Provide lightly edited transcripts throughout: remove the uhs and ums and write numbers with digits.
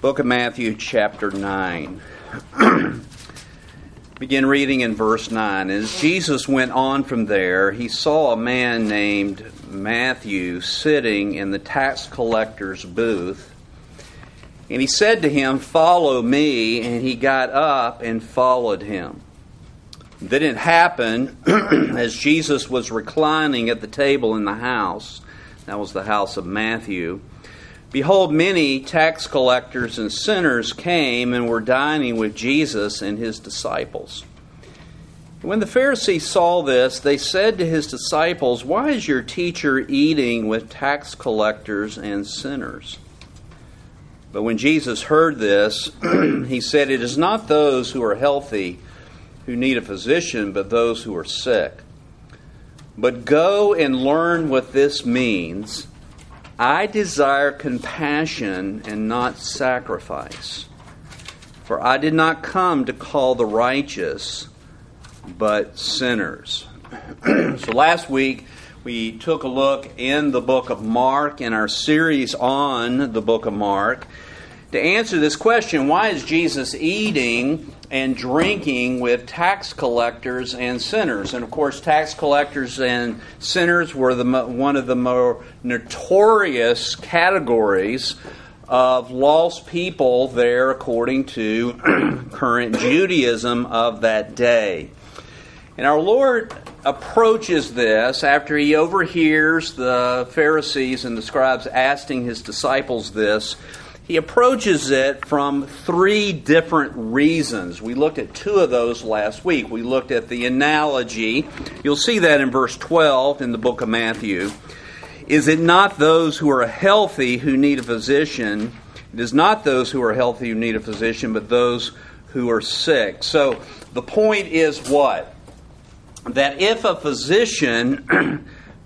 Book of Matthew, chapter 9. Begin reading in verse 9. As Jesus went on from there, he saw a man named Matthew sitting in the tax collector's booth. And he said to him, "Follow me." And he got up and followed him. Then it happened, as Jesus was reclining at the table in the house, that was the house of Matthew, behold, many tax collectors and sinners came and were dining with Jesus and his disciples. When the Pharisees saw this, they said to his disciples, "Why is your teacher eating with tax collectors and sinners?" But when Jesus heard this, he said, "It is not those who are healthy who need a physician, but those who are sick. But go and learn what this means. I desire compassion and not sacrifice. For I did not come to call the righteous, but sinners." So last week we took a look in the book of Mark in our series on the book of Mark to answer this question: why is Jesus eating and drinking with tax collectors and sinners? And of course, tax collectors and sinners were one of the more notorious categories of lost people there according to current Judaism of that day. And our Lord approaches this after he overhears the Pharisees and the scribes asking his disciples this. He approaches it from three different reasons. We looked at two of those last week. We looked at the analogy. You'll see that in verse 12 in the book of Matthew. Is it not those who are healthy who need a physician? It is not those who are healthy who need a physician, but those who are sick. So the point is what? That if a physician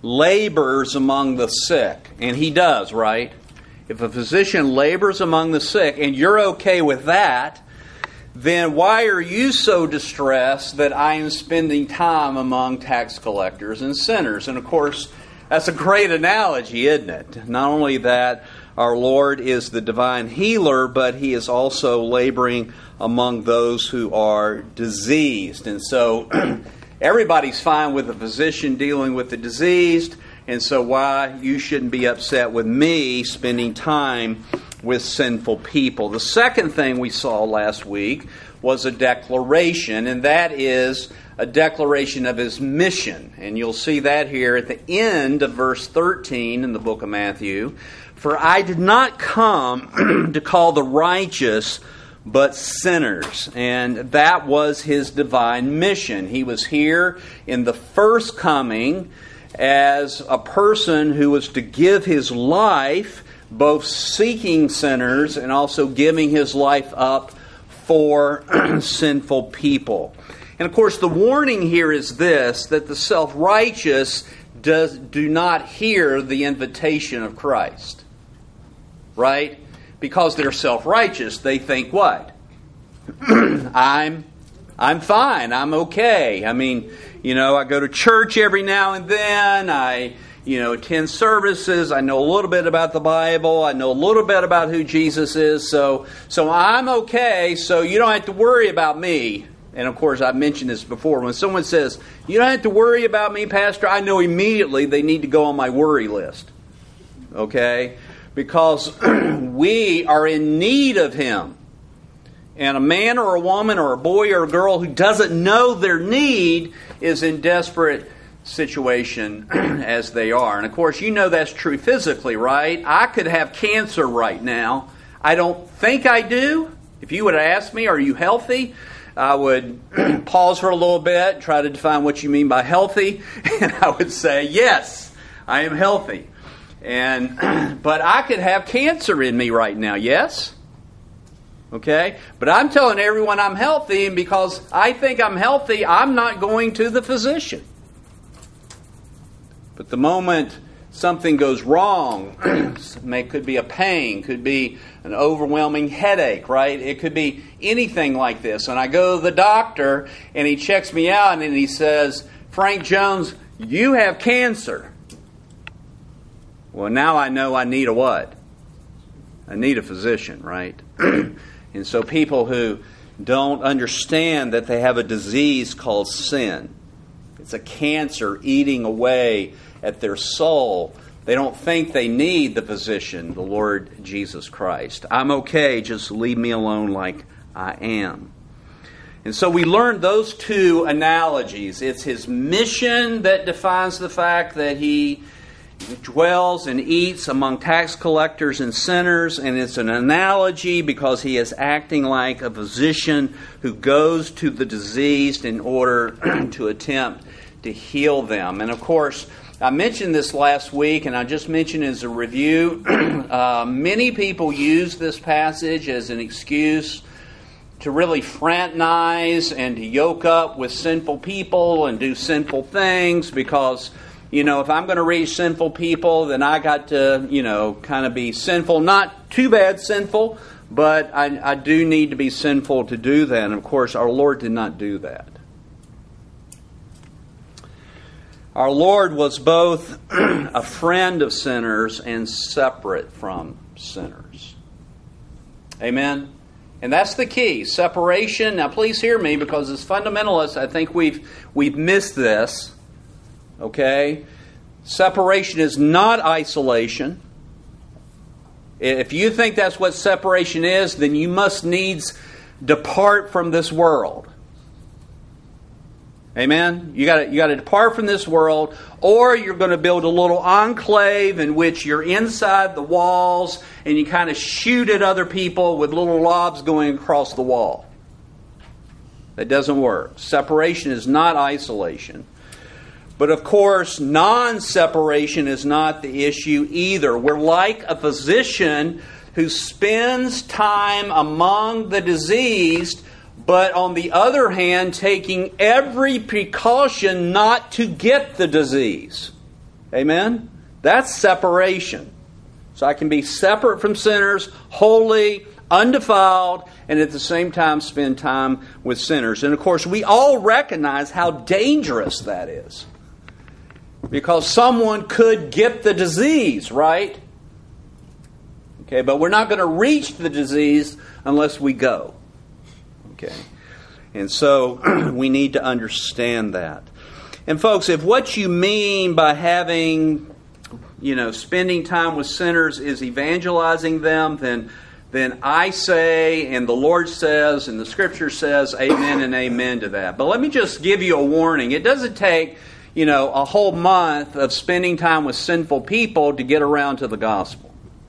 labors among the sick, and he does, right? If a physician labors among the sick, and you're okay with that, then why are you so distressed that I am spending time among tax collectors and sinners? And of course, that's a great analogy, isn't it? Not only that our Lord is the divine healer, but he is also laboring among those who are diseased. And so everybody's fine with a physician dealing with the diseased. And so why you shouldn't be upset with me spending time with sinful people. The second thing we saw last week was a declaration, and that is a declaration of his mission. And you'll see that here at the end of verse 13 in the book of Matthew. "For I did not come to call the righteous, but sinners." And that was his divine mission. He was here in the first coming as a person who was to give his life, both seeking sinners and also giving his life up for sinful people. And of course, the warning here is this, that the self-righteous do not hear the invitation of Christ. Right? Because they're self-righteous, they think what? I'm fine, I'm okay. I mean, I go to church every now and then. I, attend services. I know a little bit about the Bible. I know a little bit about who Jesus is. So I'm okay. So you don't have to worry about me. And of course, I've mentioned this before. When someone says, "You don't have to worry about me, Pastor," I know immediately they need to go on my worry list. Okay? Because we are in need of Him. And a man or a woman or a boy or a girl who doesn't know their need is in desperate situation as they are. And of course, you know that's true physically, right? I could have cancer right now. I don't think I do. If you would have asked me, "Are you healthy?" I would pause for a little bit, try to define what you mean by healthy, and I would say, "Yes, I am healthy." But I could have cancer in me right now, yes? Okay? But I'm telling everyone I'm healthy, and because I think I'm healthy, I'm not going to the physician. But the moment something goes wrong, it could be a pain, could be an overwhelming headache, right? It could be anything like this. And I go to the doctor, and he checks me out, and he says, "Frank Jones, you have cancer." Well, now I know I need a what? need a physician, right? And so people who don't understand that they have a disease called sin, it's a cancer eating away at their soul, they don't think they need the physician, the Lord Jesus Christ. I'm okay, just leave me alone like I am. And so we learned those two analogies. It's His mission that defines the fact that He dwells and eats among tax collectors and sinners, and it's an analogy because He is acting like a physician who goes to the diseased in order to attempt to heal them. And of course, I mentioned this last week, and I just mentioned as a review, many people use this passage as an excuse to really fraternize and to yoke up with sinful people and do sinful things because, if I'm going to reach sinful people, then I got to, kind of be sinful. Not too bad sinful, but I do need to be sinful to do that. And of course, our Lord did not do that. Our Lord was both a friend of sinners and separate from sinners. Amen? And that's the key, separation. Now please hear me, because as fundamentalists, I think we've missed this. Okay? Separation is not isolation. If you think that's what separation is, then you must needs depart from this world. Amen? You got to depart from this world, or you're going to build a little enclave in which you're inside the walls and you kind of shoot at other people with little lobs going across the wall. That doesn't work. Separation is not isolation. But of course, non-separation is not the issue either. We're like a physician who spends time among the diseased, but on the other hand, taking every precaution not to get the disease. Amen? That's separation. So I can be separate from sinners, holy, undefiled, and at the same time spend time with sinners. And of course, we all recognize how dangerous that is. Because someone could get the disease, right? Okay, but we're not going to reach the disease unless we go. Okay. And so we need to understand that. And folks, if what you mean by having, spending time with sinners is evangelizing them, then I say, and the Lord says, and the Scripture says, amen and amen to that. But let me just give you a warning. It doesn't take, a whole month of spending time with sinful people to get around to the gospel.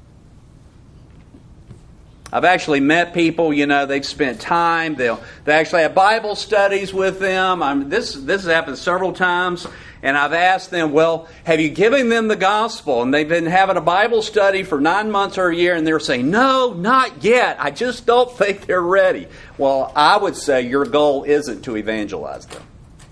I've actually met people, they've spent time. They actually have Bible studies with them. This has happened several times. And I've asked them, well, have you given them the gospel? And they've been having a Bible study for 9 months or a year, and they're saying, no, not yet. I just don't think they're ready. Well, I would say your goal isn't to evangelize them.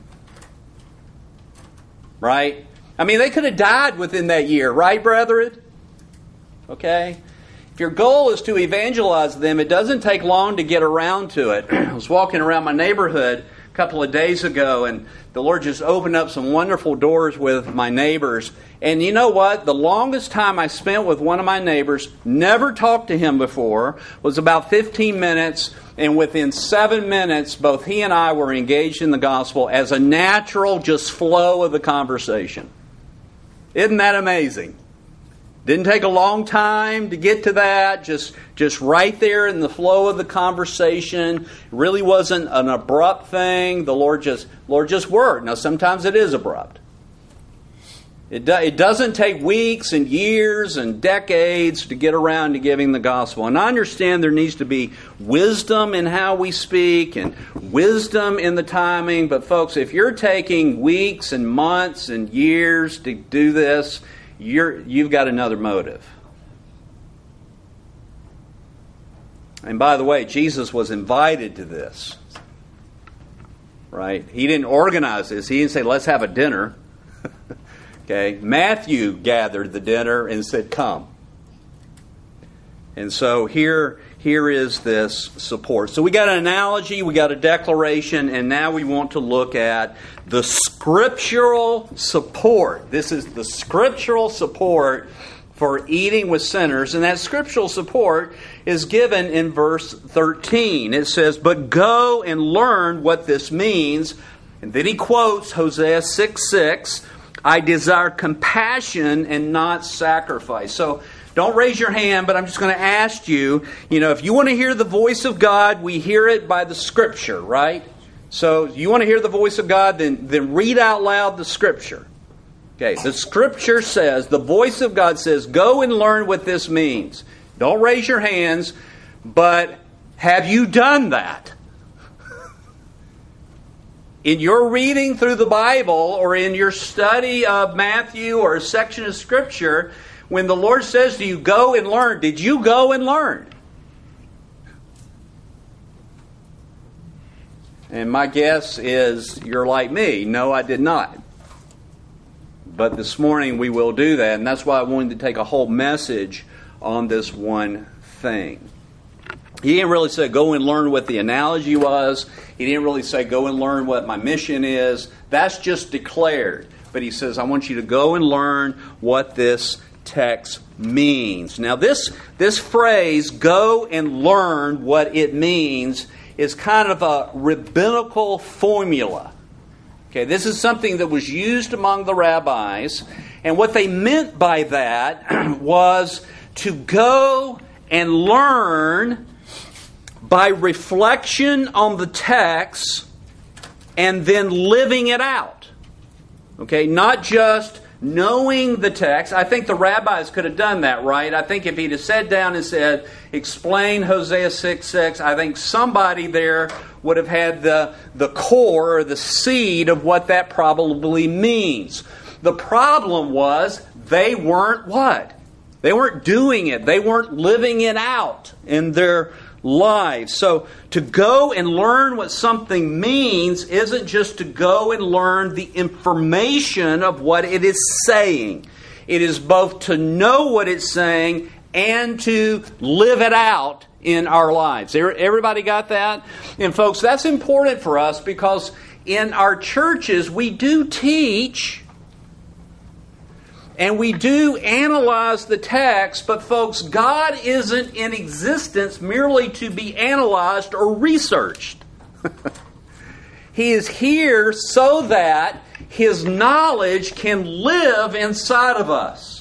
Right? They could have died within that year, right, brethren? Okay? If your goal is to evangelize them, it doesn't take long to get around to it. I was walking around my neighborhood a couple of days ago, and the Lord just opened up some wonderful doors with my neighbors. And you know what? The longest time I spent with one of my neighbors, never talked to him before, was about 15 minutes. And within 7 minutes, both he and I were engaged in the gospel as a natural just flow of the conversation. Isn't that amazing? Didn't take a long time to get to that. Just right there in the flow of the conversation. It really wasn't an abrupt thing. The Lord just worked. Now, sometimes it is abrupt. It doesn't take weeks and years and decades to get around to giving the gospel. And I understand there needs to be wisdom in how we speak and wisdom in the timing. But folks, if you're taking weeks and months and years to do this, you've got another motive. And by the way, Jesus was invited to this. Right? He didn't organize this. He didn't say, let's have a dinner. Okay? Matthew gathered the dinner and said, come. And so here is this support. So we got an analogy, we got a declaration, and now we want to look at the scriptural support. This is the scriptural support for eating with sinners. And that scriptural support is given in verse 13. It says, "But go and learn what this means." And then he quotes Hosea 6:6, "I desire compassion and not sacrifice." So don't raise your hand, but I'm just going to ask you, if you want to hear the voice of God, we hear it by the Scripture, right? So you want to hear the voice of God, then read out loud the Scripture. Okay, the Scripture says, the voice of God says, go and learn what this means. Don't raise your hands, but have you done that? In your reading through the Bible or in your study of Matthew or a section of Scripture, when the Lord says to you, go and learn, did you go and learn? And my guess is you're like me. No, I did not. But this morning we will do that, and that's why I wanted to take a whole message on this one thing. He didn't really say go and learn what the analogy was. He didn't really say go and learn what my mission is. That's just declared. But he says I want you to go and learn what this text means. Now this phrase, go and learn what it means, is kind of a rabbinical formula. Okay, this is something that was used among the rabbis, and what they meant by that was to go and learn by reflection on the text and then living it out. Okay, not just knowing the text. I think the rabbis could have done that, right? I think if he'd have sat down and said, explain Hosea 6:6, I think somebody there would have had the core or the seed of what that probably means. The problem was they weren't what? They weren't doing it. They weren't living it out in their lives. So to go and learn what something means isn't just to go and learn the information of what it is saying. It is both to know what it's saying and to live it out in our lives. Everybody got that? And folks, that's important for us because in our churches we do teach and we do analyze the text, but folks, God isn't in existence merely to be analyzed or researched. He is here so that His knowledge can live inside of us.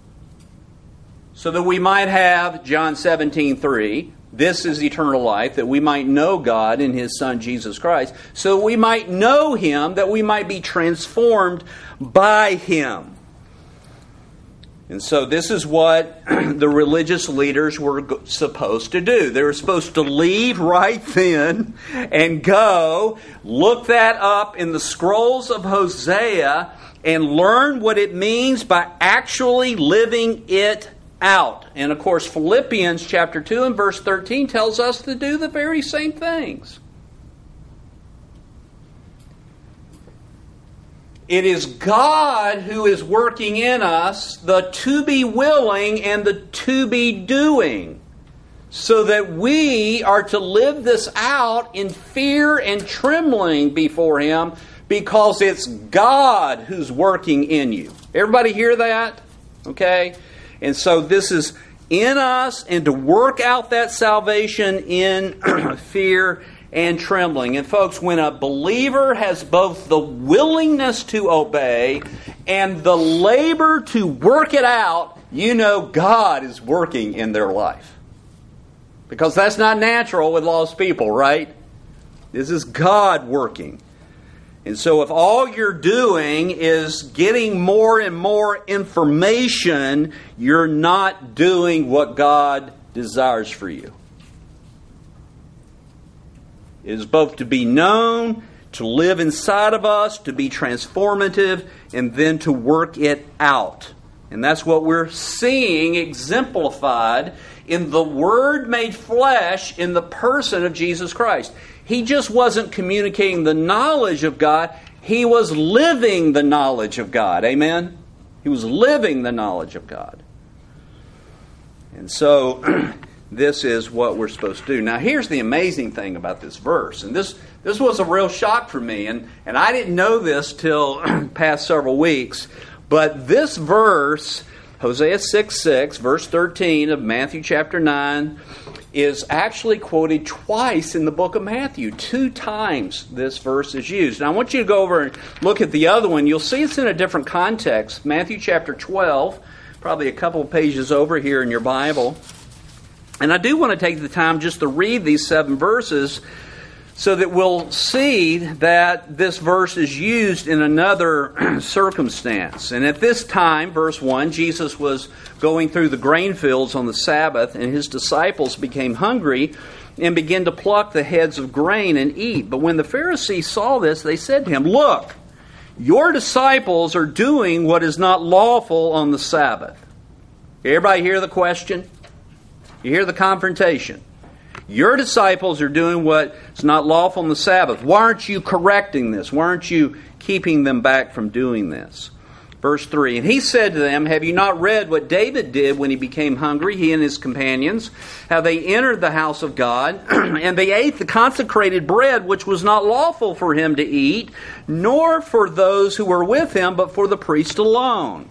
So that we might have, John 17:3, this is eternal life, that we might know God in His Son Jesus Christ, so we might know Him, that we might be transformed by Him. And so this is what the religious leaders were supposed to do. They were supposed to leave right then and go, look that up in the scrolls of Hosea, and learn what it means by actually living it out. And of course, Philippians chapter 2 and verse 13 tells us to do the very same things. It is God who is working in us the to be willing and the to be doing, so that we are to live this out in fear and trembling before Him, because it's God who's working in you. Everybody hear that? Okay? And so this is in us, and to work out that salvation in fear and trembling. And folks, when a believer has both the willingness to obey and the labor to work it out, you know God is working in their life. Because that's not natural with lost people, right? This is God working. And so if all you're doing is getting more and more information, you're not doing what God desires for you. It is both to be known, to live inside of us, to be transformative, and then to work it out. And that's what we're seeing exemplified in the Word made flesh in the person of Jesus Christ. He just wasn't communicating the knowledge of God. He was living the knowledge of God. Amen? He was living the knowledge of God. And so this is what we're supposed to do. Now here's the amazing thing about this verse. And this was a real shock for me. And I didn't know this till past several weeks. But this verse Hosea 6:6, verse 13 of Matthew chapter 9, is actually quoted twice in the book of Matthew. 2 times this verse is used. Now I want you to go over and look at the other one. You'll see it's in a different context. Matthew chapter 12, probably a couple of pages over here in your Bible. And I do want to take the time just to read these 7 verses so that we'll see that this verse is used in another circumstance. And at this time, verse 1, Jesus was going through the grain fields on the Sabbath, and his disciples became hungry and began to pluck the heads of grain and eat. But when the Pharisees saw this, they said to him, "Look, your disciples are doing what is not lawful on the Sabbath." Everybody hear the question? You hear the confrontation. Your disciples are doing what's not lawful on the Sabbath. Why aren't you correcting this? Why aren't you keeping them back from doing this? Verse 3, and he said to them, "Have you not read what David did when he became hungry, he and his companions, how they entered the house of God, and they ate the consecrated bread which was not lawful for him to eat, nor for those who were with him, but for the priest alone?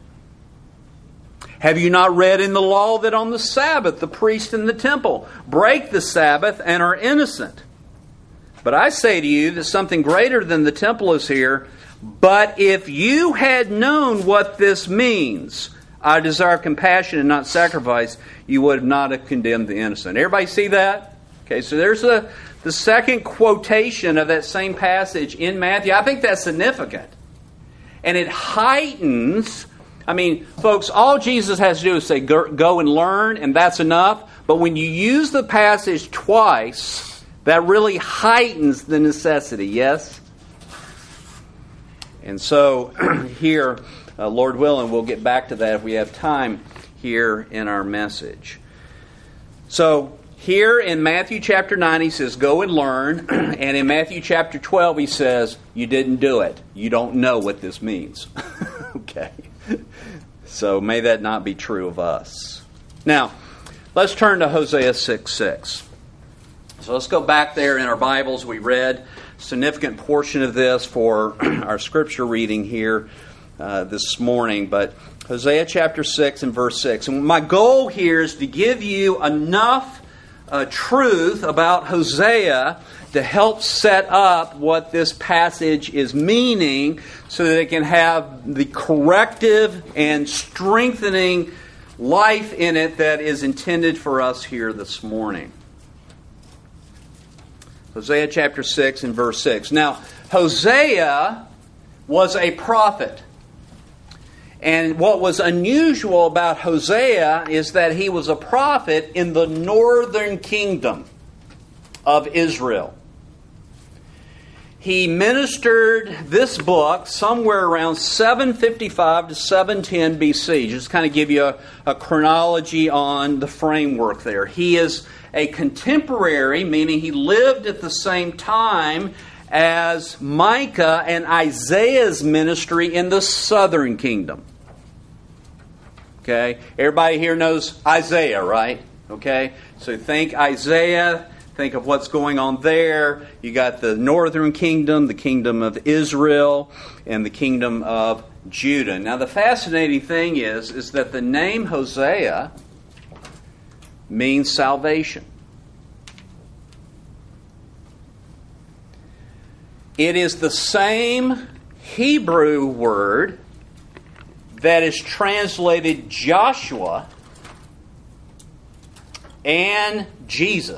Have you not read in the law that on the Sabbath the priests in the temple break the Sabbath and are innocent? But I say to you that something greater than the temple is here. But if you had known what this means, I desire compassion and not sacrifice, you would not have condemned the innocent." Everybody see that? Okay, so there's the second quotation of that same passage in Matthew. I think that's significant. And it heightens... I mean, folks, all Jesus has to do is say, go and learn, and that's enough. But when you use the passage twice, that really heightens the necessity, yes? And so here, Lord willing, we'll get back to that if we have time here in our message. So here in Matthew chapter 9, he says, "Go and learn." And in Matthew chapter 12, he says, "You didn't do it. You don't know what this means." Okay. So may that not be true of us. Now, let's turn to Hosea 6:6. So let's go back there in our Bibles. We read a significant portion of this for our scripture reading here this morning. But Hosea chapter 6 and verse 6. And my goal here is to give you enough truth about Hosea to help set up what this passage is meaning so that it can have the corrective and strengthening life in it that is intended for us here this morning. Hosea chapter 6 and verse 6. Now, Hosea was a prophet. And what was unusual about Hosea is that he was a prophet in the northern kingdom of Israel. He ministered this book somewhere around 755 to 710 BC. Just kind of give you a chronology on the framework there. He is a contemporary, meaning he lived at the same time as Micah and Isaiah's ministry in the southern kingdom. Okay? Everybody here knows Isaiah, right? Okay? So think Isaiah. Think of what's going on there. You got the northern kingdom, the kingdom of Israel, and the kingdom of Judah. Now the fascinating thing is that the name Hosea means salvation. It is the same Hebrew word that is translated Joshua and Jesus.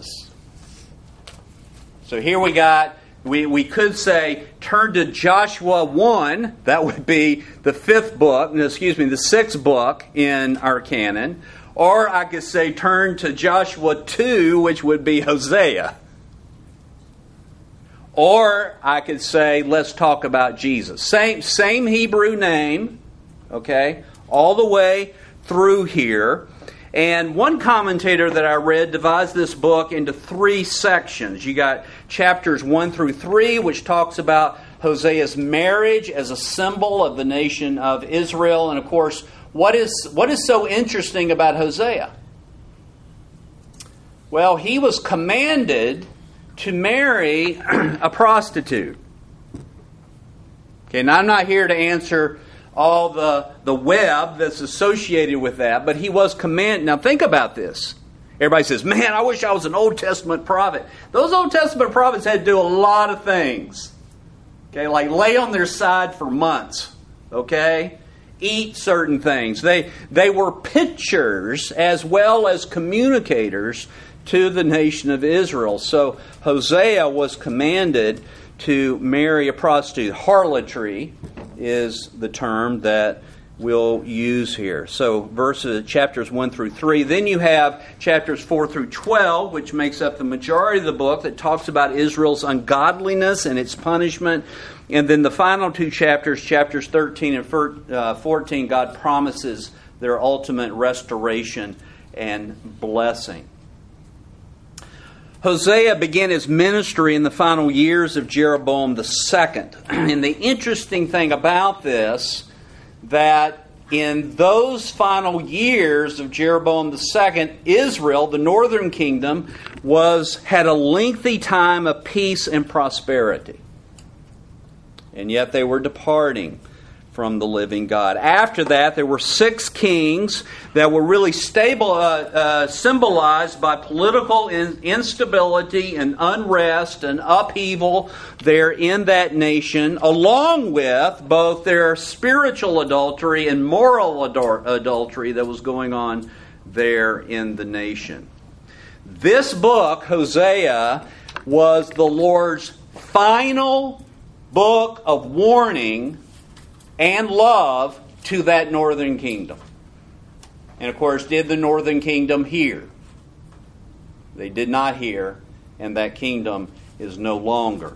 So here we could say, turn to Joshua 1, that would be the the sixth book in our canon. Or I could say, turn to Joshua 2, which would be Hosea. Or I could say, let's talk about Jesus. Same Hebrew name, okay, all the way through here. And one commentator that I read divides this book into 3 sections. You got chapters 1 through 3, which talks about Hosea's marriage as a symbol of the nation of Israel. And of course, what is so interesting about Hosea? Well, he was commanded to marry a prostitute. Okay, now I'm not here to answer all the web that's associated with that, but he was commanded. Now think about this. Everybody says, man, I wish I was an Old Testament prophet. Those Old Testament prophets had to do a lot of things. Okay, like lay on their side for months. Okay? Eat certain things. They were pictures as well as communicators to the nation of Israel. So Hosea was commanded to marry a prostitute. Harlotry is the term that we'll use here. So chapters 1 through 3. Then you have chapters 4 through 12, which makes up the majority of the book, that talks about Israel's ungodliness and its punishment. And then the final two chapters, chapters 13 and 14, God promises their ultimate restoration and blessing. Hosea began his ministry in the final years of Jeroboam II. And the interesting thing about this, that in those final years of Jeroboam II, Israel, the northern kingdom, had a lengthy time of peace and prosperity. And yet they were departing from the living God. After that, there were 6 kings that were really symbolized by political instability and unrest and upheaval there in that nation, along with both their spiritual adultery and moral adultery that was going on there in the nation. This book, Hosea, was the Lord's final book of warning and love to that northern kingdom. And of course, did the northern kingdom hear? They did not hear, and that kingdom is no longer.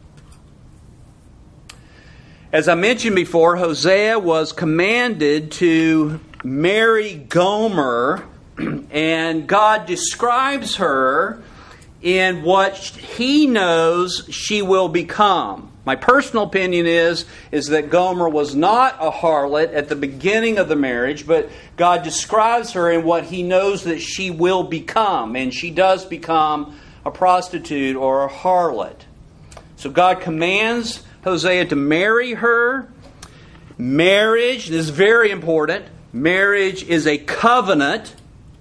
As I mentioned before, Hosea was commanded to marry Gomer, and God describes her in what he knows she will become. My personal opinion is that Gomer was not a harlot at the beginning of the marriage, but God describes her in what he knows that she will become, and she does become a prostitute or a harlot. So God commands Hosea to marry her. Marriage, this is very important, marriage is a covenant.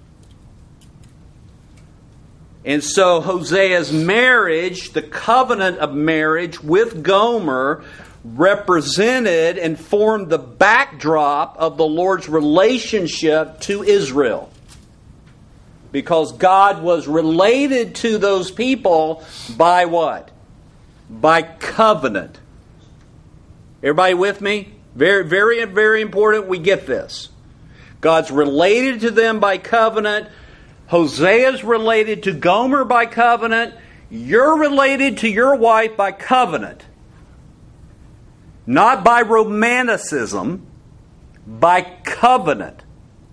And so Hosea's marriage, the covenant of marriage with Gomer, represented and formed the backdrop of the Lord's relationship to Israel. Because God was related to those people by what? By covenant. Everybody with me? Very, very, very important we get this. God's related to them by covenant. Hosea's related to Gomer by covenant. You're related to your wife by covenant. Not by romanticism, by covenant.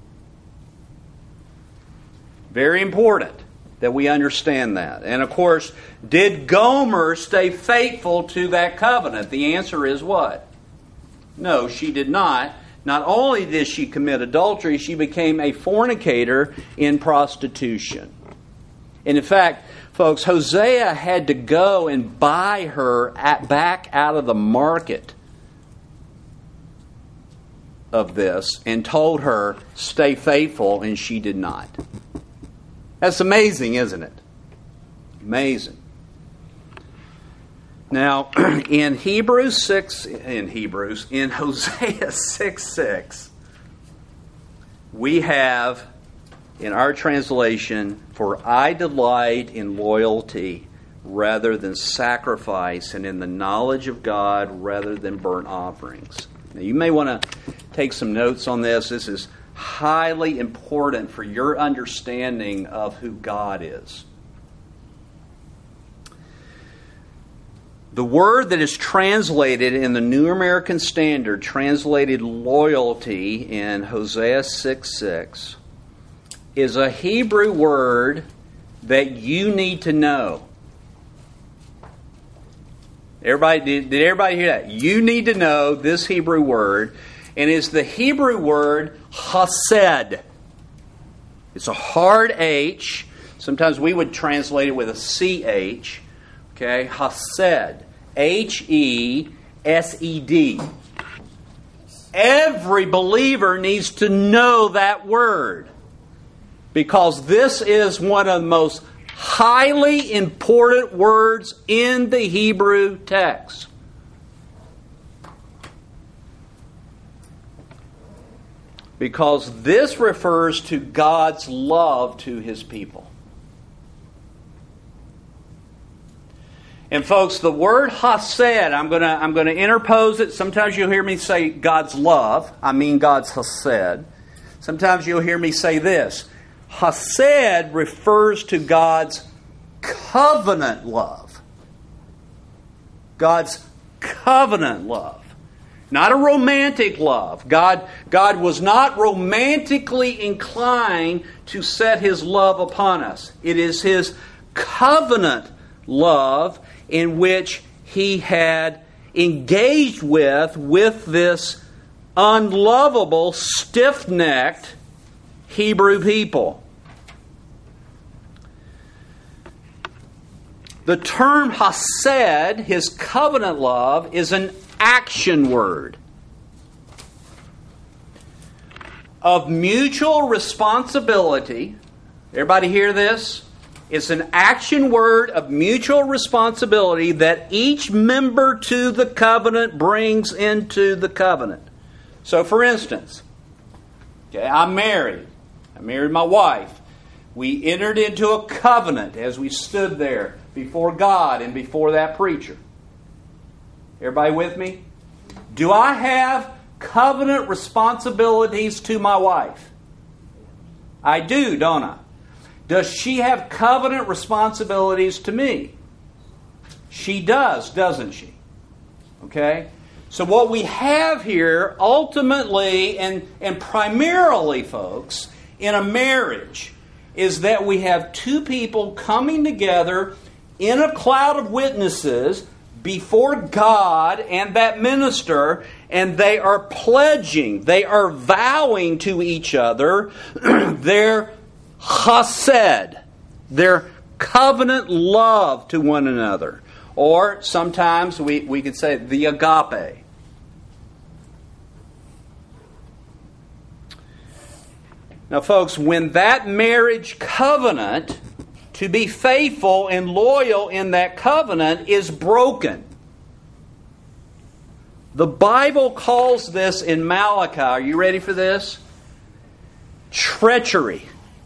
Very important that we understand that. And of course, did Gomer stay faithful to that covenant? The answer is what? No, she did not. Not only did she commit adultery, she became a fornicator in prostitution. And in fact, folks, Hosea had to go and buy her back out of the market of this and told her, stay faithful, and she did not. That's amazing, isn't it? Amazing. Now, in Hosea 6:6, we have in our translation, for I delight in loyalty rather than sacrifice, and in the knowledge of God rather than burnt offerings. Now, you may want to take some notes on this. This is highly important for your understanding of who God is. The word that is translated in the New American Standard, translated loyalty in Hosea 6:6, is a Hebrew word that you need to know. Did everybody hear that? You need to know this Hebrew word, and it's the Hebrew word hesed. It's a hard H. Sometimes we would translate it with a CH. Okay, hesed. Hesed. Every believer needs to know that word, because this is one of the most highly important words in the Hebrew text. Because this refers to God's love to His people. And folks, the word hesed, I'm going to interpose it. Sometimes you'll hear me say God's love. I mean God's hesed. Sometimes you'll hear me say this. Hesed refers to God's covenant love. God's covenant love. Not a romantic love. God was not romantically inclined to set His love upon us. It is His covenant love in which He had engaged with this unlovable, stiff-necked Hebrew people. The term hesed, His covenant love, is an action word of mutual responsibility. Everybody hear this? It's an action word of mutual responsibility that each member to the covenant brings into the covenant. So, for instance, I'm married. I married my wife. We entered into a covenant as we stood there before God and before that preacher. Everybody with me? Do I have covenant responsibilities to my wife? I do, don't I? Does she have covenant responsibilities to me? She does, doesn't she? Okay? So what we have here, ultimately and primarily, folks, in a marriage, is that we have two people coming together in a cloud of witnesses before God and that minister, and they are pledging, they are vowing to each other their hesed, their covenant love to one another. Or sometimes we could say the agape. Now, folks, when that marriage covenant, to be faithful and loyal in that covenant, is broken, the Bible calls this in Malachi, are you ready for this? Treachery.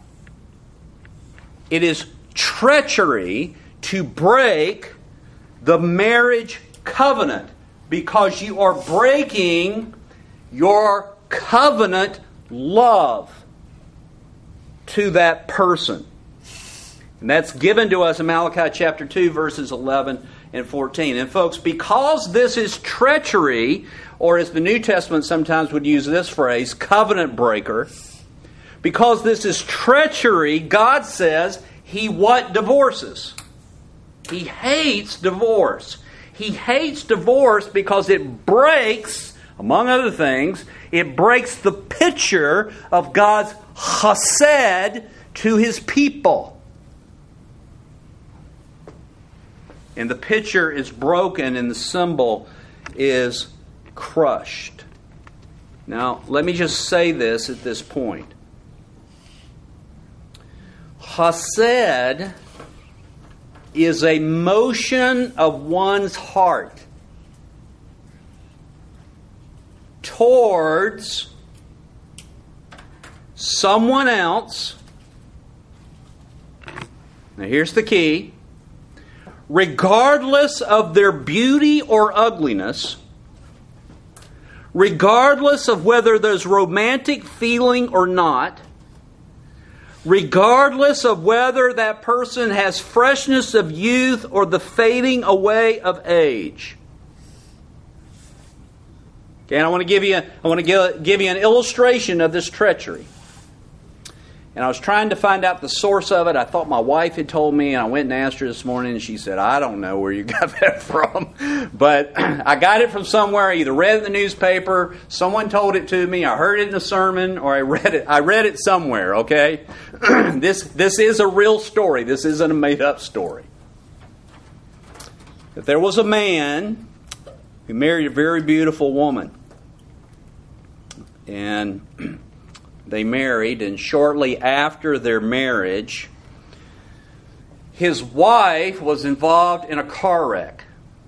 It is treachery to break the marriage covenant, because you are breaking your covenant love to that person. And that's given to us in Malachi chapter 2, verses 11 and 14. And folks, because this is treachery, or as the New Testament sometimes would use this phrase, covenant breaker, because this is treachery, God says He what divorces? He hates divorce. He hates divorce because it breaks, among other things, it breaks the picture of God's hesed to His people. And the picture is broken and the symbol is crushed. Now, let me just say this at this point. Hesed is a motion of one's heart towards someone else. Now here's the key. Regardless of their beauty or ugliness, regardless of whether there's romantic feeling or not, regardless of whether that person has freshness of youth or the fading away of age. Okay, and I want to give you an illustration of this treachery. And I was trying to find out the source of it. I thought my wife had told me, and I went and asked her this morning, and she said, I don't know where you got that from. But I got it from somewhere. I either read it in the newspaper, someone told it to me, I heard it in a sermon, or I read it somewhere, okay? This is a real story. This isn't a made-up story. If there was a man who married a very beautiful woman, and they married, and shortly after their marriage, his wife was involved in a car wreck.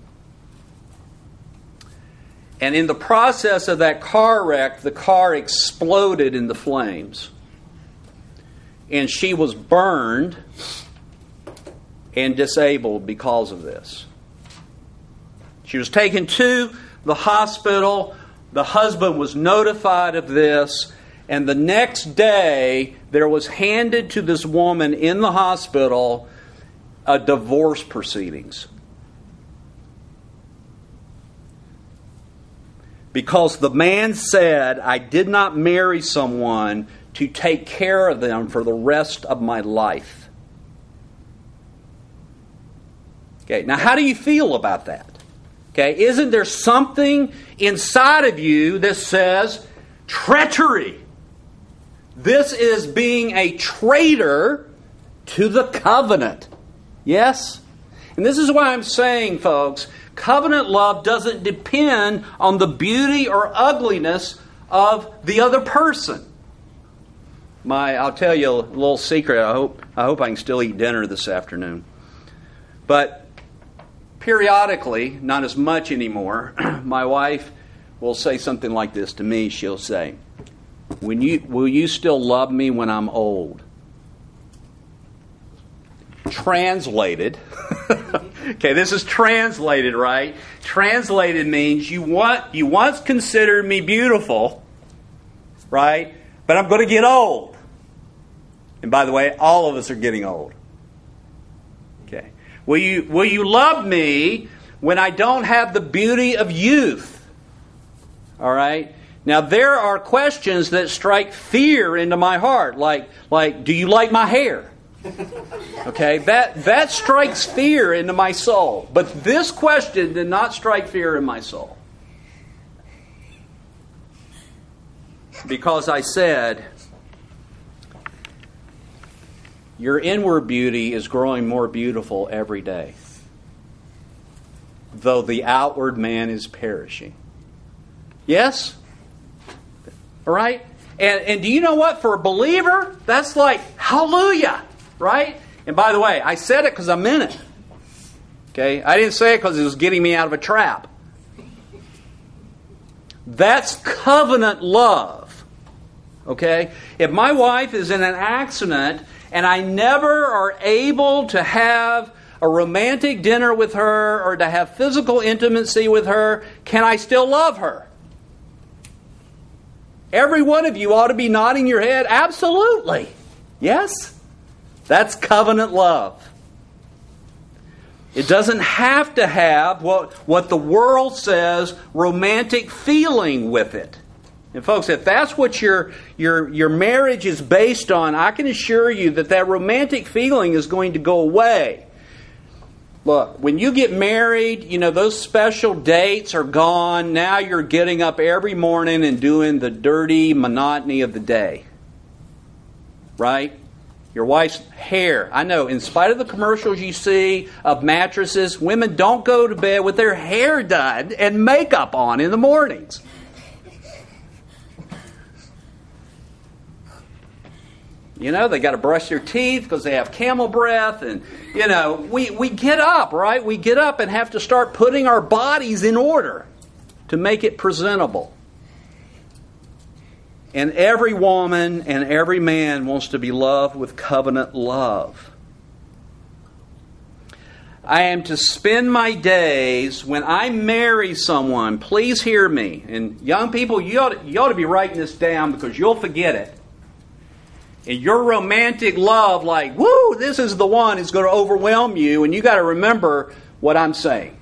And in the process of that car wreck, the car exploded into flames. And she was burned and disabled because of this. She was taken to the hospital. The husband was notified of this. And the next day, there was handed to this woman in the hospital a divorce proceedings. Because the man said, I did not marry someone to take care of them for the rest of my life. Okay, now how do you feel about that? Okay, isn't there something inside of you that says, treachery? This is being a traitor to the covenant. Yes? And this is why I'm saying, folks, covenant love doesn't depend on the beauty or ugliness of the other person. I'll tell you a little secret. I hope I can still eat dinner this afternoon. But periodically, not as much anymore, my wife will say something like this to me. She'll say, will you still love me when I'm old? Translated. Okay, this is translated, right? Translated means you once considered me beautiful, right? But I'm going to get old. And by the way, all of us are getting old. Okay. Will you love me when I don't have the beauty of youth? All right? Now there are questions that strike fear into my heart, like do you like my hair? Okay, that strikes fear into my soul. But this question did not strike fear in my soul. Because I said, your inward beauty is growing more beautiful every day, though the outward man is perishing. Yes? All right? And do you know what? For a believer, that's like, hallelujah. Right? And by the way, I said it because I meant it. Okay? I didn't say it because it was getting me out of a trap. That's covenant love. Okay? If my wife is in an accident and I never are able to have a romantic dinner with her or to have physical intimacy with her, can I still love her? Every one of you ought to be nodding your head. Absolutely. Yes? That's covenant love. It doesn't have to have what the world says, romantic feeling with it. And folks, if that's what your marriage is based on, I can assure you that romantic feeling is going to go away. Look, when you get married, those special dates are gone. Now you're getting up every morning and doing the dirty monotony of the day. Right? Your wife's hair. I know, in spite of the commercials you see of mattresses, women don't go to bed with their hair done and makeup on in the mornings. They got to brush their teeth because they have camel breath. And, we get up, right? We get up and have to start putting our bodies in order to make it presentable. And every woman and every man wants to be loved with covenant love. I am to spend my days, when I marry someone, please hear me. And young people, you ought to be writing this down because you'll forget it. And your romantic love, like, woo, this is the one is going to overwhelm you. And you got to remember what I'm saying.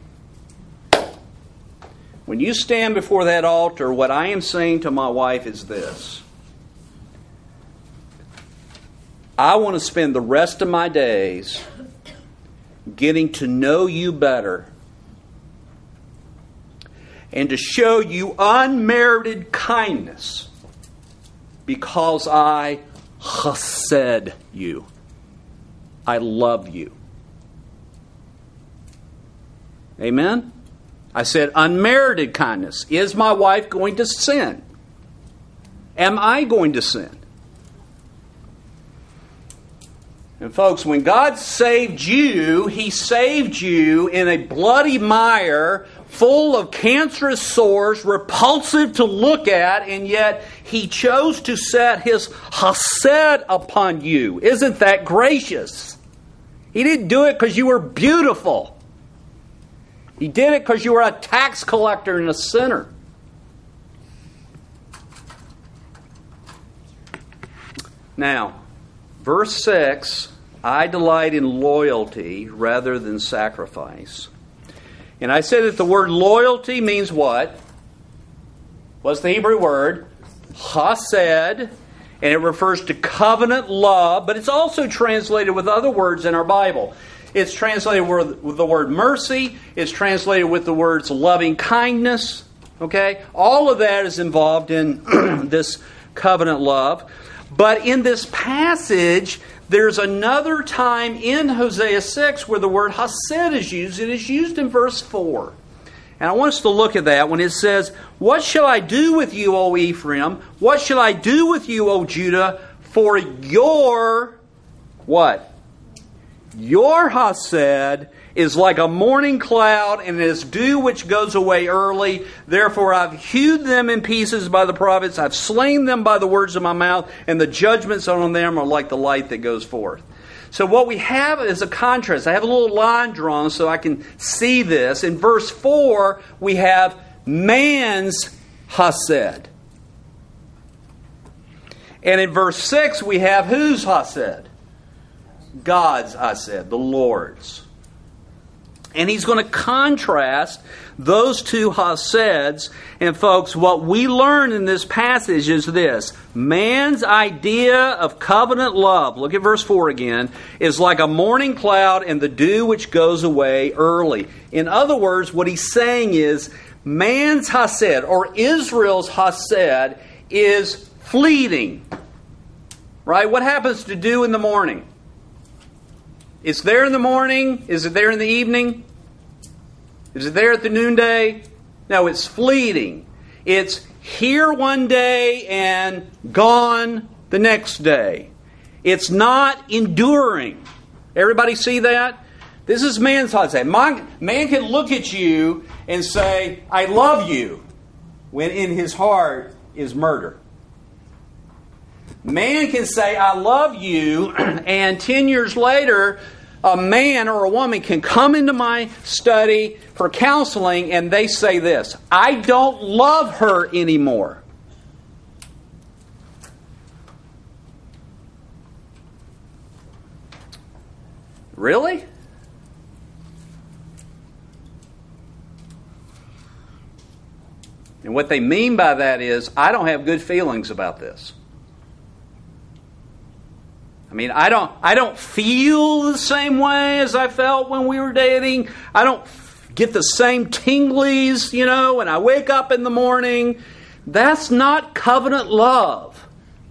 When you stand before that altar, what I am saying to my wife is this. I want to spend the rest of my days getting to know you better and to show you unmerited kindness because I chesed you. I love you. Amen? I said unmerited kindness. Is my wife going to sin? Am I going to sin? And folks, when God saved you, He saved you in a bloody mire full of cancerous sores, repulsive to look at, and yet He chose to set His chesed upon you. Isn't that gracious? He didn't do it because you were beautiful. He did it because you were a tax collector and a sinner. Now, verse 6, I delight in loyalty rather than sacrifice. And I said that the word loyalty means what? What's the Hebrew word? Chesed. And it refers to covenant love, but it's also translated with other words in our Bible. It's translated with the word mercy. It's translated with the words loving kindness. Okay? All of that is involved in this covenant love. But in this passage, there's another time in Hosea 6 where the word chesed is used. It is used in verse 4. And I want us to look at that when it says, what shall I do with you, O Ephraim? What shall I do with you, O Judah? For your, what? Your chesed is like a morning cloud, and it is dew which goes away early. Therefore I've hewed them in pieces by the prophets. I've slain them by the words of my mouth, and the judgments on them are like the light that goes forth. So what we have is a contrast. I have a little line drawn so I can see this. In verse 4, we have man's chesed. And in verse 6, we have whose chesed? God's chesed, the Lord's. And he's going to contrast those two cheseds. And folks, what we learn in this passage is this. Man's idea of covenant love, look at verse 4 again, is like a morning cloud and the dew which goes away early. In other words, what he's saying is man's chesed, or Israel's chesed, is fleeting. Right? What happens to dew in the morning? It's there in the morning. Is it there in the evening? Is it there at the noonday? No, it's fleeting. It's here one day and gone the next day. It's not enduring. Everybody see that? This is man's chesed. Man can look at you and say, I love you, when in his heart is murder. Man can say, I love you, and 10 years later, a man or a woman can come into my study for counseling and they say this, I don't love her anymore. Really? And what they mean by that is, I don't have good feelings about this. I mean, I don't feel the same way as I felt when we were dating. I don't get the same tinglies, when I wake up in the morning. That's not covenant love.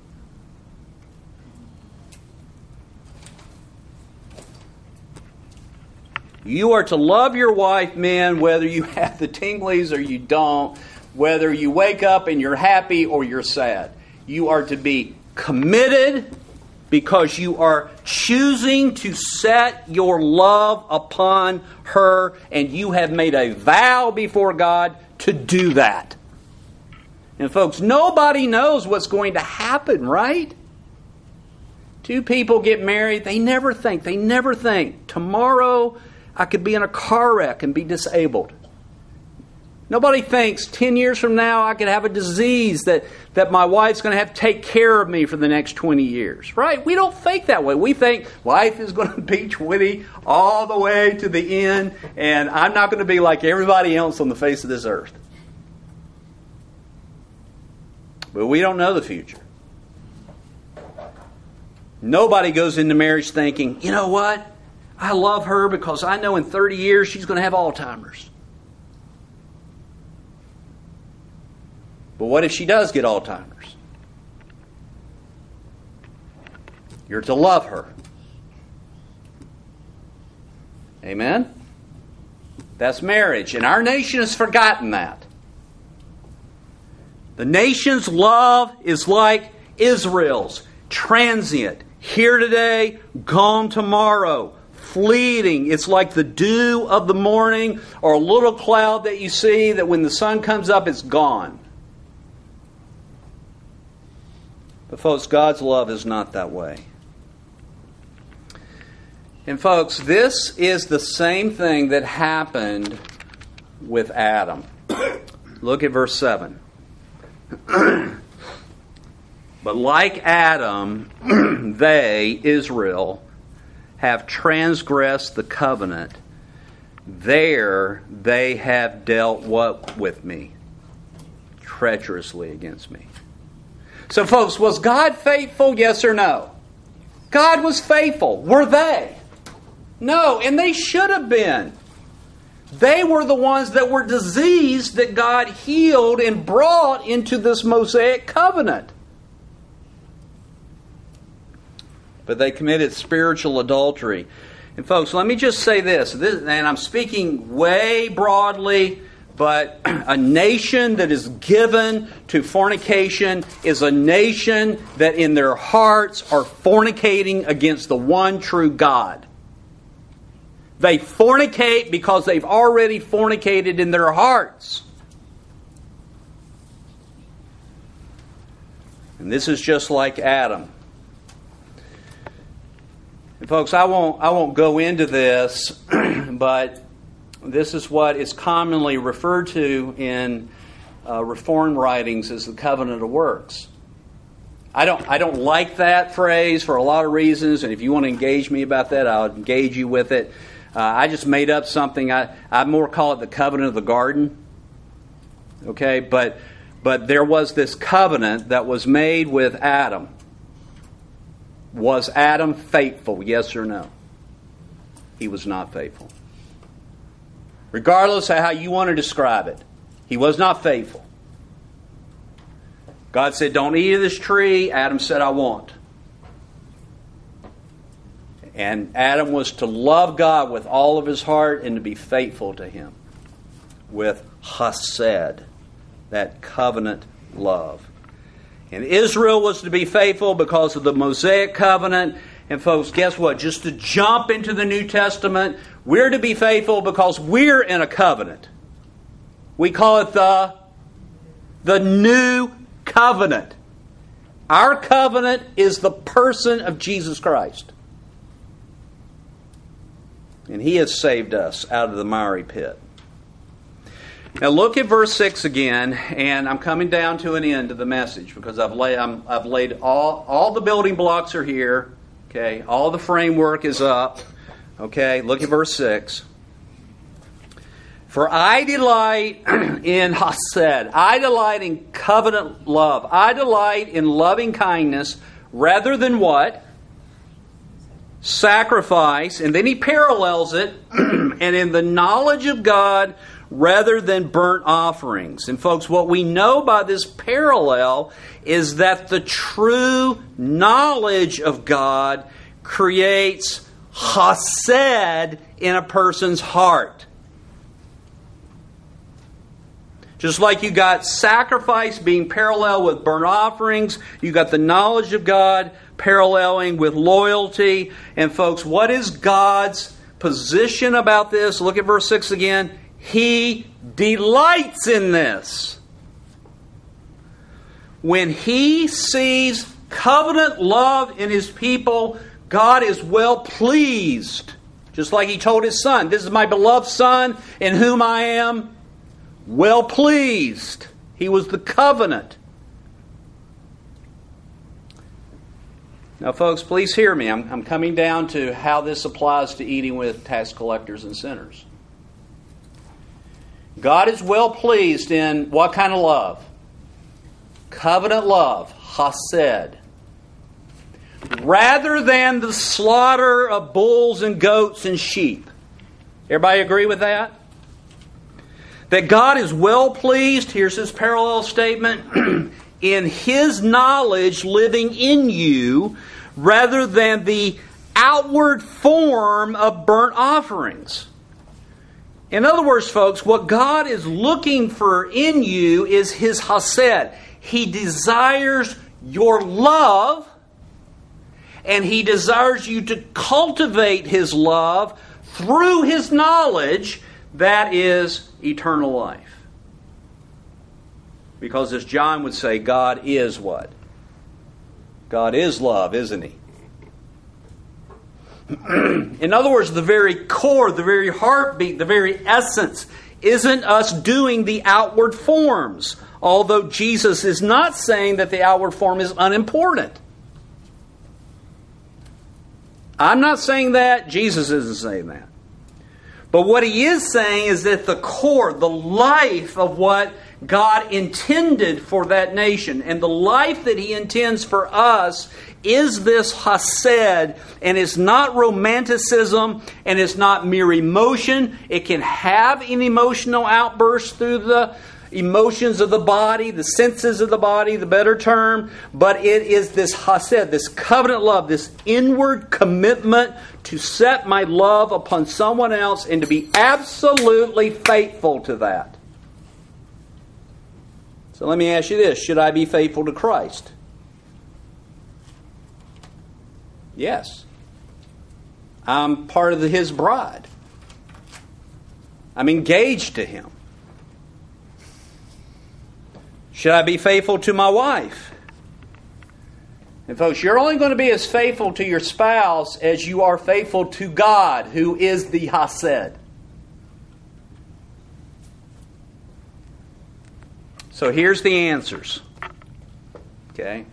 You are to love your wife, men, whether you have the tinglies or you don't, whether you wake up and you're happy or you're sad. You are to be committed, because you are choosing to set your love upon her, and you have made a vow before God to do that. And folks, nobody knows what's going to happen, right? Two people get married, they never think, tomorrow I could be in a car wreck and be disabled. Nobody thinks 10 years from now I could have a disease that my wife's going to have to take care of me for the next 20 years. Right? We don't think that way. We think life is going to be 20 all the way to the end, and I'm not going to be like everybody else on the face of this earth. But we don't know the future. Nobody goes into marriage thinking, you know what? I love her because I know in 30 years she's going to have Alzheimer's. But what if she does get Alzheimer's? You're to love her. Amen? That's marriage. And our nation has forgotten that. The nation's love is like Israel's, transient, here today, gone tomorrow, fleeting. It's like the dew of the morning or a little cloud that you see that when the sun comes up, it's gone. But folks, God's love is not that way. And folks, this is the same thing that happened with Adam. Look at verse 7. But like Adam, they, Israel, have transgressed the covenant. There they have dealt what with me? Treacherously against me. So folks, was God faithful? Yes or no? God was faithful. Were they? No, and they should have been. They were the ones that were diseased that God healed and brought into this Mosaic covenant. But they committed spiritual adultery. And folks, let me just say this, and I'm speaking way broadly, but a nation that is given to fornication is a nation that in their hearts are fornicating against the one true God. They fornicate because they've already fornicated in their hearts. And this is just like Adam. And folks, I won't go into this, but this is what is commonly referred to in Reformed writings as the covenant of works. I don't like that phrase for a lot of reasons, and if you want to engage me about that, I'll engage you with it. I just made up something. I more call it the covenant of the garden. Okay, but there was this covenant that was made with Adam. Was Adam faithful? Yes or no? He was not faithful. Regardless of how you want to describe it, he was not faithful. God said, don't eat of this tree. Adam said, I won't. And Adam was to love God with all of his heart and to be faithful to Him with chesed, that covenant love. And Israel was to be faithful because of the Mosaic covenant. And folks, guess what? Just to jump into the New Testament, we're to be faithful because we're in a covenant. We call it the new covenant. Our covenant is the person of Jesus Christ. And He has saved us out of the miry pit. Now look at verse 6 again, and I'm coming down to an end of the message because I've laid all the building blocks are here. Okay, all the framework is up. Okay, look at verse 6. For I delight in chesed. I delight in covenant love. I delight in loving kindness rather than what? Sacrifice. And then he parallels it. And in the knowledge of God rather than burnt offerings. And folks, what we know by this parallel is that the true knowledge of God creates chesed in a person's heart. Just like you got sacrifice being parallel with burnt offerings, you got the knowledge of God paralleling with loyalty. And folks, what is God's position about this? Look at verse 6 again. He delights in this. When He sees covenant love in His people, God is well pleased. Just like He told His Son, this is my beloved Son in whom I am well pleased. He was the covenant. Now folks, please hear me. I'm coming down to how this applies to eating with tax collectors and sinners. God is well pleased in what kind of love? Covenant love, chesed. Rather than the slaughter of bulls and goats and sheep. Everybody agree with that? That God is well pleased, here's His parallel statement, in His knowledge living in you rather than the outward form of burnt offerings. In other words, folks, what God is looking for in you is His chesed. He desires your love, and He desires you to cultivate His love through His knowledge, that is eternal life. Because as John would say, God is what? God is love, isn't He? In other words, the very core, the very heartbeat, the very essence isn't us doing the outward forms. Although Jesus is not saying that the outward form is unimportant. I'm not saying that. Jesus isn't saying that. But what He is saying is that the core, the life of what God intended for that nation, and the life that He intends for us, is this chesed, and it's not romanticism, and it's not mere emotion. It can have an emotional outburst through the emotions of the body, the senses of the body, the better term, but it is this chesed, this covenant love, this inward commitment to set my love upon someone else and to be absolutely faithful to that. So let me ask you this: should I be faithful to Christ? Yes. I'm part of His bride. I'm engaged to Him. Should I be faithful to my wife? And folks, you're only going to be as faithful to your spouse as you are faithful to God, who is the chesed. So here's the answers. Okay?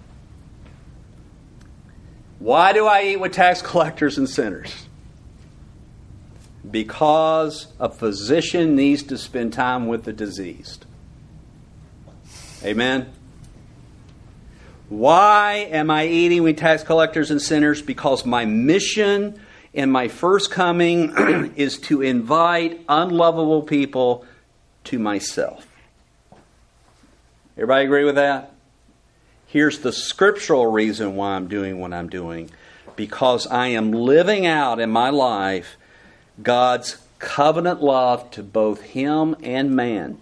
Why do I eat with tax collectors and sinners? Because a physician needs to spend time with the diseased. Amen? Why am I eating with tax collectors and sinners? Because my mission in my first coming is to invite unlovable people to myself. Everybody agree with that? Here's the scriptural reason why I'm doing what I'm doing. Because I am living out in my life God's covenant love to both Him and man.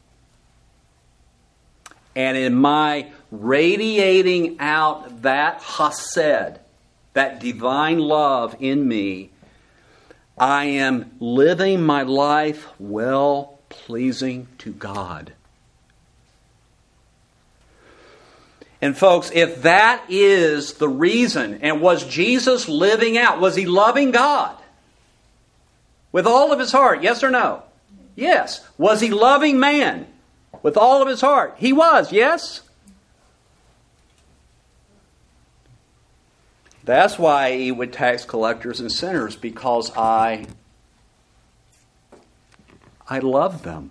And in my radiating out that chesed, that divine love in me, I am living my life well pleasing to God. And folks, if that is the reason, and was Jesus living out, was He loving God with all of His heart? Yes or no? Yes. Was He loving man with all of His heart? He was, yes? That's why I eat with tax collectors and sinners, because I love them.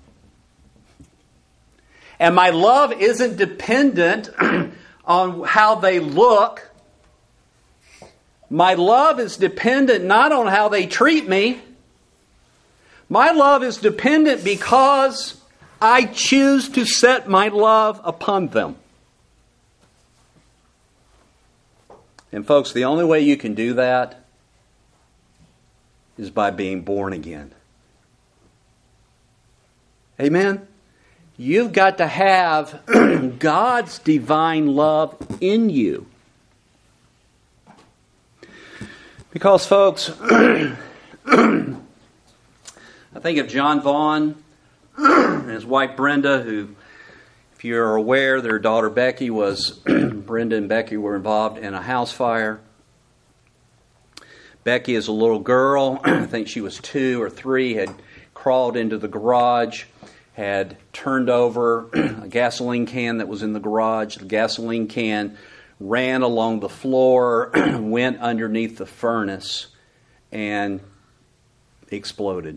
And my love isn't dependent on how they look. My love is dependent not on how they treat me. My love is dependent because I choose to set my love upon them. And folks, the only way you can do that is by being born again. Amen? You've got to have God's divine love in you. Because, folks, I think of John Vaughn and his wife Brenda, who, if you're aware, their daughter Becky was, Brenda and Becky were involved in a house fire. Becky, as a little girl, I think she was 2 or 3, had crawled into the garage, had turned over a gasoline can that was in the garage. The gasoline can ran along the floor, went underneath the furnace, and exploded.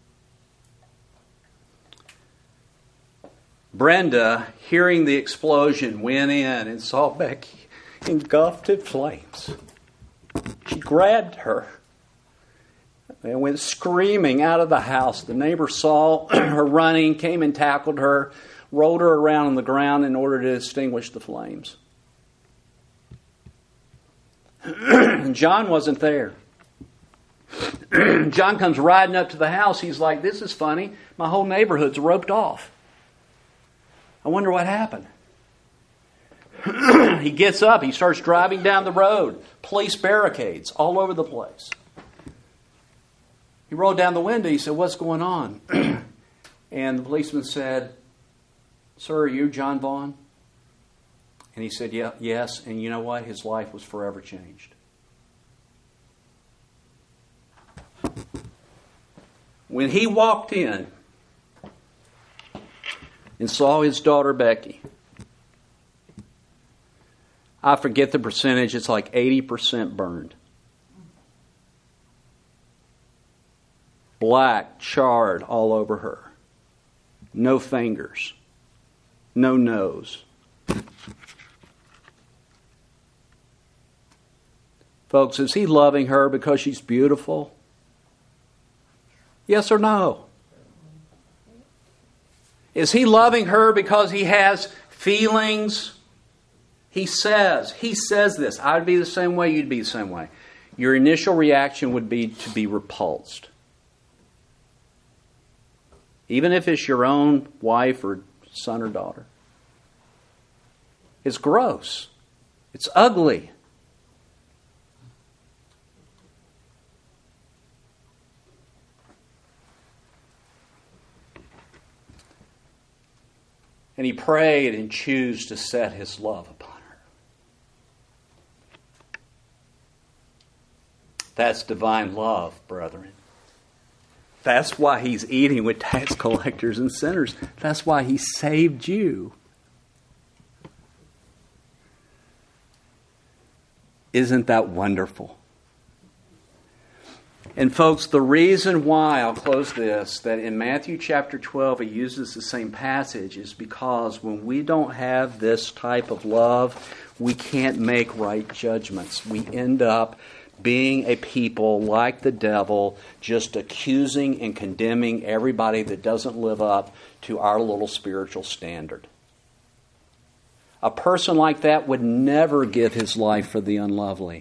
Brenda, hearing the explosion, went in and saw Becky engulfed in flames. She grabbed her and went screaming out of the house. The neighbor saw her running, came and tackled her, rolled her around on the ground in order to extinguish the flames. John wasn't there. John comes riding up to the house. He's like, this is funny. My whole neighborhood's roped off. I wonder what happened. He gets up. He starts driving down the road. Police barricades all over the place. He rolled down the window. He said, what's going on? And the policeman said, sir, are you John Vaughn? And he said, yeah, yes. And you know what? His life was forever changed. When he walked in and saw his daughter Becky, I forget the percentage, it's like 80% burned. Black, charred all over her. No fingers. No nose. Folks, is he loving her because she's beautiful? Yes or no? Is he loving her because he has feelings? He says this. I'd be the same way, you'd be the same way. Your initial reaction would be to be repulsed. Even if it's your own wife or son or daughter. It's gross. It's ugly. And he prayed and chose to set his love upon her. That's divine love, brethren. That's why he's eating with tax collectors and sinners. That's why he saved you. Isn't that wonderful? And folks, the reason why, I'll close this, that in Matthew chapter 12 he uses the same passage is because when we don't have this type of love, we can't make right judgments. We end up being a people like the devil, just accusing and condemning everybody that doesn't live up to our little spiritual standard. A person like that would never give his life for the unlovely.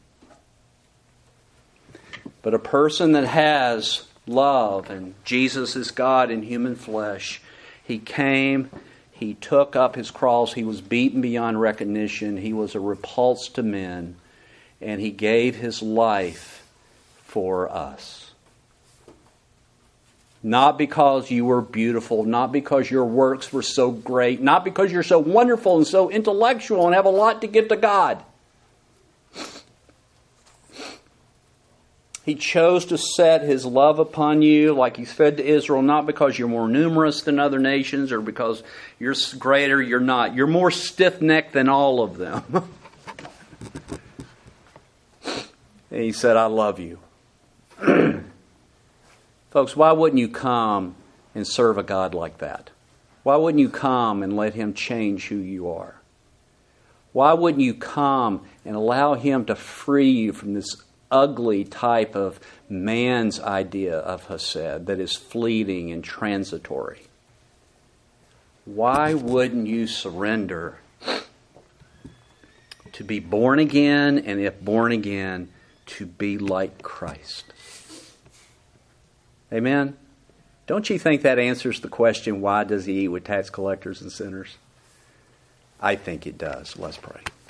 But a person that has love, and Jesus is God in human flesh, he came, he took up his cross, he was beaten beyond recognition, he was a repulse to men, and he gave his life for us. Not because you were beautiful, not because your works were so great, not because you're so wonderful and so intellectual and have a lot to give to God. He chose to set his love upon you like he said to Israel, not because you're more numerous than other nations or because you're greater, you're not. You're more stiff-necked than all of them. And he said, I love you. Folks, why wouldn't you come and serve a God like that? Why wouldn't you come and let him change who you are? Why wouldn't you come and allow him to free you from this ugly type of man's idea of Hesed that is fleeting and transitory? Why wouldn't you surrender to be born again, and if born again, to be like Christ? Amen? Don't you think that answers the question, why does he eat with tax collectors and sinners? I think it does. Let's pray.